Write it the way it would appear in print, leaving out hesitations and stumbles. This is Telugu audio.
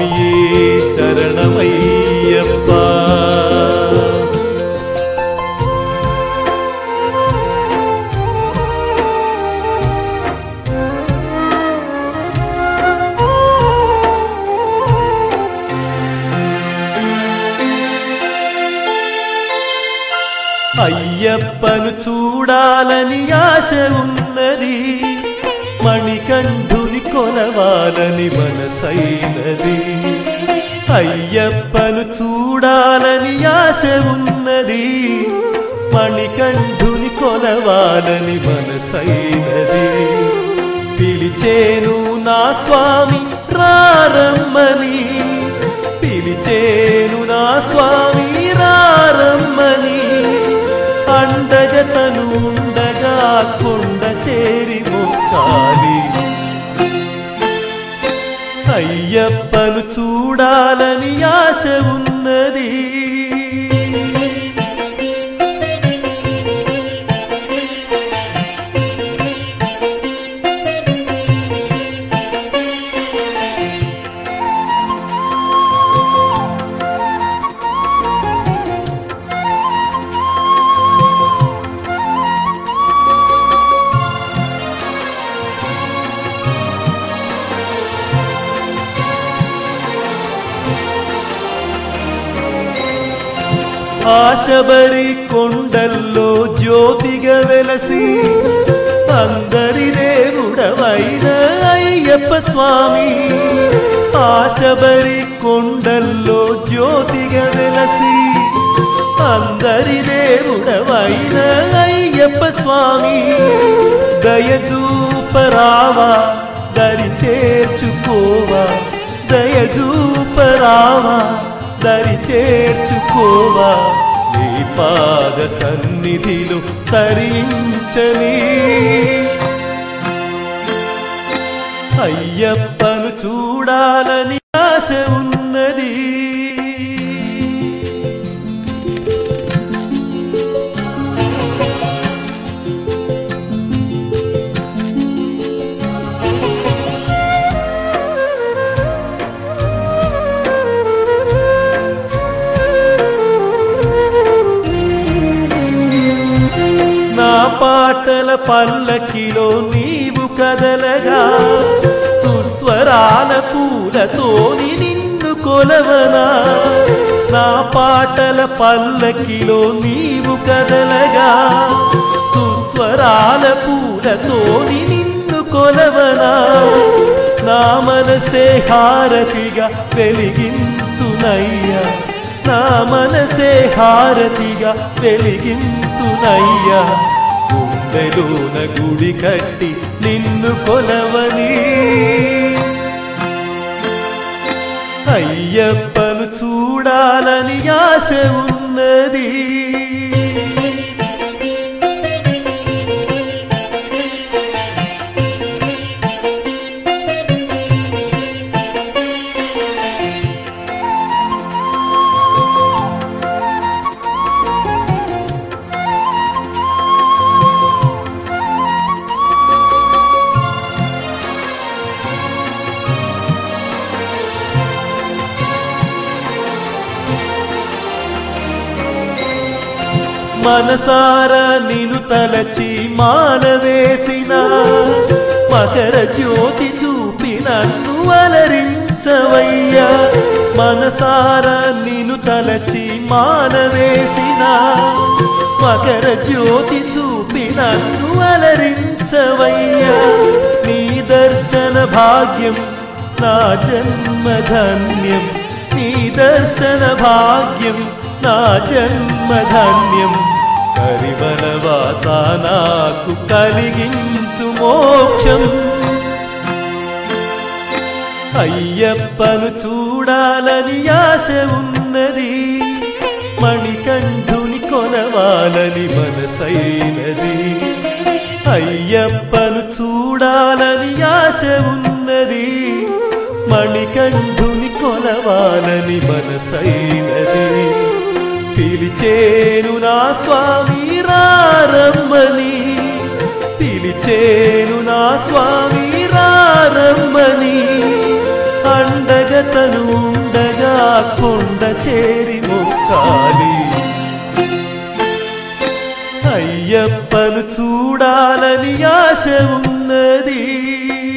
స్వామియే శరణమయ్యప్ప. అయ్యప్పను చూడాలని ఆశ ఉన్నది, మణికంఠుని కొలవాలని మనసైనది. అయ్యప్పను చూడాలని ఆశ ఉన్నది, మణికంఠుని కొలవాలని మనసైనది. పిలిచేను నా స్వామి రారమ్మని, పిలిచేను నా స్వామి రారమ్మని. అండగతను ఉండగా కొండ చేరి మొక్కాలి. అయ్యప్పను చూడాలని ఆశ ఉన్నది. ఆశబరి కొండల్లో జ్యోతిగా వెలసి అందరి దేవుడవైన అయ్యప్ప స్వామి. ఆశబరి కొండల్లో జ్యోతిగా వెలసి అందరి దేవుడవైన అయ్యప్ప స్వామి. దయచూపరావా దరి చేర్చుకోవా, దయచూపరావా దరి చేర్చుకోవా. నీ పాద సన్నిధిలో తరించని. అయ్యప్పను చూడాలని ఆశ ఉన్నది. నా పాటల పల్లకిలో నీవు కదలగా, సుస్వరాల పూలతోని నిన్ను కొలవనా. నా పాటల పల్లకిలో నీవు కదలగా, సుస్వరాల పూలతోని నిన్ను కొలవనా. నా మనసే హారతిగా వెలిగింతునయ్యా, నా మనసే హారతిగా వెలిగింతునయ్యా. గుండెలోన గుడి కట్టి నిన్ను కొలవని. అయ్యప్పను చూడాలని ఆశ ఉన్నది. మనసారా నిన్ను తలచి మాలవేసిన, మకర జ్యోతి చూపి నన్ను అలరించవయ్యా. మనసారా నిన్ను తలచి మాలవేసిన, మకర జ్యోతి చూపి నన్ను అలరించవయ్యా. నీ దర్శన భాగ్యం నా జన్మధన్యం, నీ దర్శన భాగ్యం నా జన్మధన్యం. కరివనవాస నాకు కలిగించు మోక్షం. అయ్యప్పను చూడాలని ఆశ ఉన్నది, మణికంఠుని కొలవాలని మనసైనది. అయ్యప్పను చూడాలని ఆశ ఉన్నది, మణికంఠుని కొలవాలని మనసైనది. పిలిచేను నా స్వామి రారమ్మని, పిలిచేను నా స్వామి రారమ్మని. అండగత అతను ఉండగా కొండ చేరి మొక్కాలి అయ్యప్పను చూడాలని ఆశ ఉన్నది